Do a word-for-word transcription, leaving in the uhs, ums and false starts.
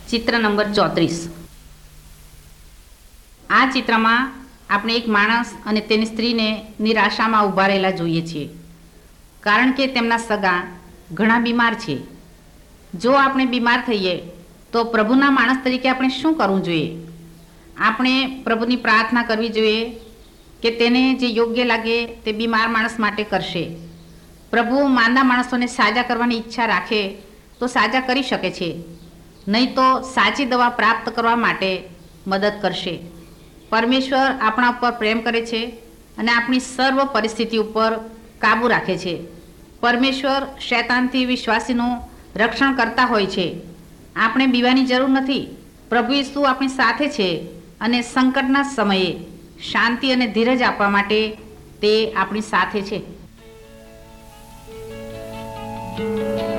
ચિત્ર નંબર ચોત્રીસ। આ ચિત્રમાં આપણે એક માણસ અને તેની સ્ત્રીને નિરાશામાં ઊભા રહેલા જોઈએ છીએ, કારણ કે તેમના સગા ઘણા બીમાર છે। જો આપણે બીમાર થઈએ તો પ્રભુના માણસ તરીકે આપણે શું કરવું જોઈએ? આપણે પ્રભુની પ્રાર્થના કરવી જોઈએ કે તેને જે યોગ્ય લાગે તે બીમાર માણસ માટે કરશે। પ્રભુ માંદા માણસોને સાજા કરવાની ઈચ્છા રાખે તો સાજા કરી શકે છે, નહીં તો સાચી દવા પ્રાપ્ત કરવા માટે મદદ કરશે। પરમેશ્વર આપણા ઉપર પ્રેમ કરે છે અને આપણી સર્વ પરિસ્થિતિ ઉપર કાબૂ રાખે છે। પરમેશ્વર શૈતાનથી વિશ્વાસીનું રક્ષણ કરતા હોય છે। આપણે બીવાની જરૂર નથી। પ્રભુ ઈસુ આપણી સાથે છે અને સંકટના સમયે શાંતિ અને ધીરજ આપવા માટે તે આપણી સાથે છે।